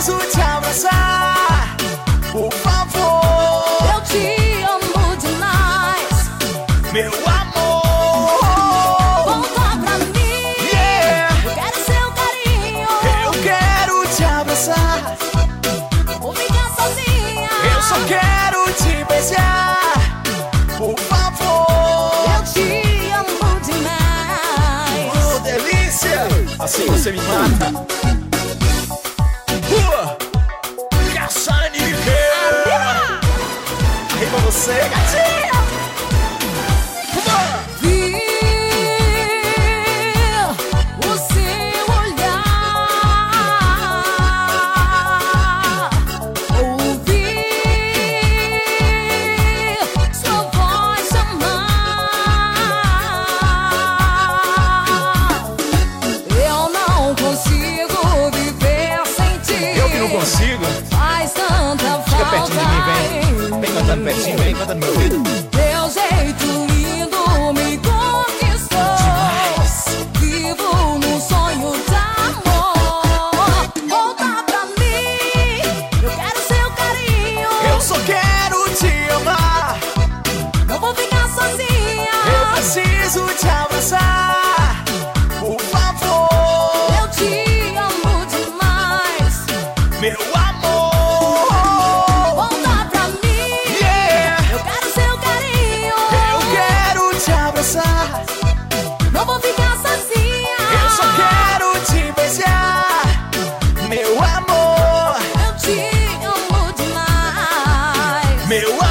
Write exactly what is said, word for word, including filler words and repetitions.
preciso te abraçar, por favor. Eu te amo demais, meu amor. volta pra mim. Yeah. Eu quero seu carinho. Eu quero te abraçar. Vou ficar sozinha. Eu só quero te beijar, por favor. Eu te amo demais. Oh, delícia! Assim você me mata. Uh! Caçane Miguel. Rei pra você, gatinha. Vi o seu olhar, ouvi sua voz chamar. Eu não consigo viver sem ti. Eu que não consigo. Faz tanta falta. Fica pertinho de mim, vem. Vem cantando pertinho, vem cantando meu ouvido. Teu jeito lindo me conquistou. Vivo num sonho de amor. Volta pra mim. Eu quero seu carinho. Eu só quero te amar. Não vou ficar sozinha. Eu preciso te abraçar, por favor. Eu te amo demais. Meu amor. Volta pra mim. Yeah. Eu quero seu carinho. Eu quero te abraçar. Não vou ficar sozinha. Eu só quero te beijar, meu amor. Eu te amo demais. Meu